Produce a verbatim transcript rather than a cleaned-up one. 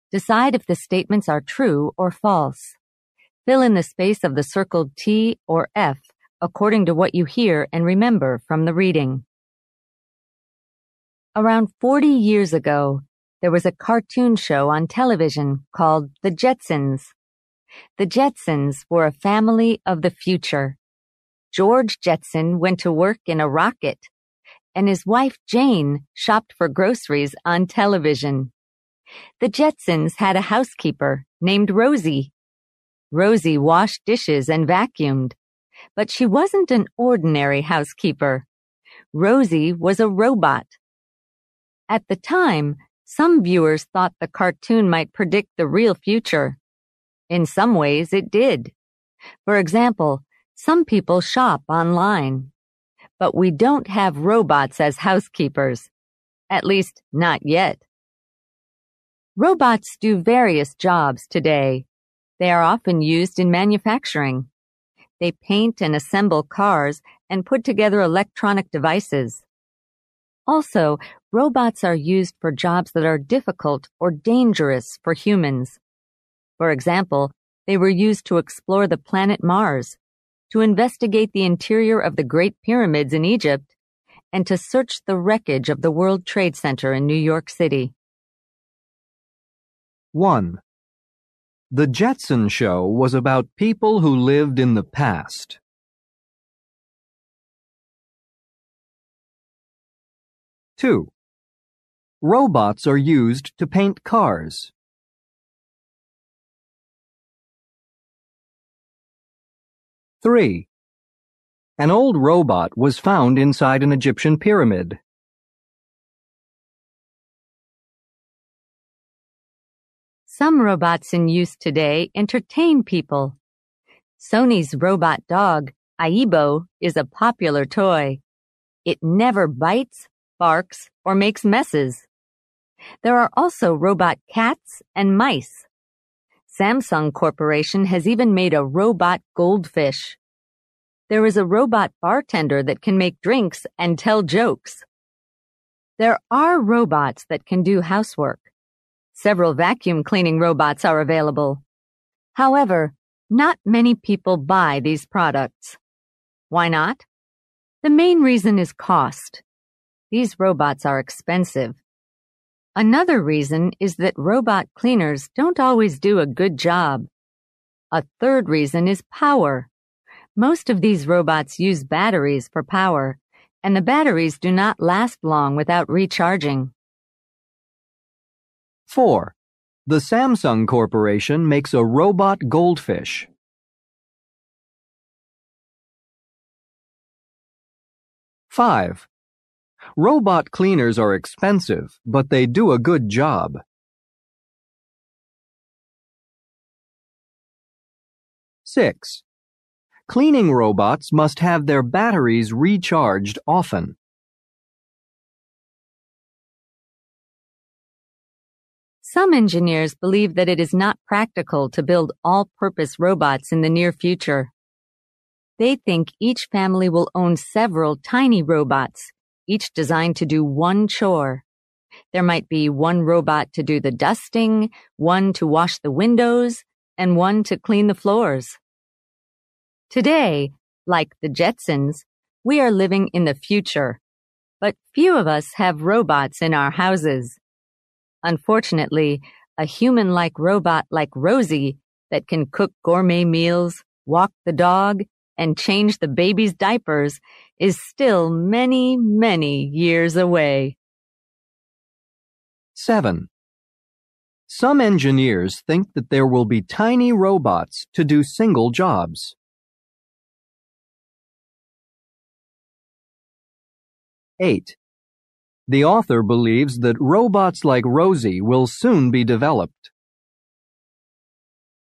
Decide if the statements are true or false. Fill in the space of the circled T or F according to what you hear and remember from the reading. Around forty years ago, there was a cartoon show on television called The Jetsons. The Jetsons were a family of the future. George Jetson went to work in a rocket, and his wife Jane shopped for groceries on television. The Jetsons had a housekeeper named Rosie. Rosie washed dishes and vacuumed, but she wasn't an ordinary housekeeper. Rosie was a robot. At the time, some viewers thought the cartoon might predict the real future. In some ways, it did. For example, some people shop online. But we don't have robots as housekeepers. At least, not yet. Robots do various jobs today. They are often used in manufacturing. They paint and assemble cars and put together electronic devices. Also, robots are used for jobs that are difficult or dangerous for humans. For example, they were used to explore the planet Mars, to investigate the interior of the Great Pyramids in Egypt, and to search the wreckage of the World Trade Center in New York City. one. The Jetson Show was about people who lived in the past. two. Robots are used to paint cars. three. An old robot was found inside an Egyptian pyramid. Some robots in use today entertain people. Sony's robot dog, Aibo, is a popular toy. It never bites, barks, or makes messes. There are also robot cats and mice. Samsung Corporation has even made a robot goldfish. There is a robot bartender that can make drinks and tell jokes. There are robots that can do housework. Several vacuum cleaning robots are available. However, not many people buy these products. Why not? The main reason is cost. These robots are expensive. Another reason is that robot cleaners don't always do a good job. A third reason is power. Most of these robots use batteries for power, and the batteries do not last long without recharging. four. The Samsung Corporation makes a robot goldfish. five. Robot cleaners are expensive, but they do a good job. six. Cleaning robots must have their batteries recharged often. Some engineers believe that it is not practical to build all-purpose robots in the near future. They think each family will own several tiny robots, each designed to do one chore. There might be one robot to do the dusting, one to wash the windows, and one to clean the floors. Today, like the Jetsons, we are living in the future, but few of us have robots in our houses. Unfortunately, a human-like robot like Rosie that can cook gourmet meals, walk the dog, and change the baby's diapers is still many, many years away. seven. Some engineers think that there will be tiny robots to do single jobs. eight. The author believes that robots like Rosie will soon be developed.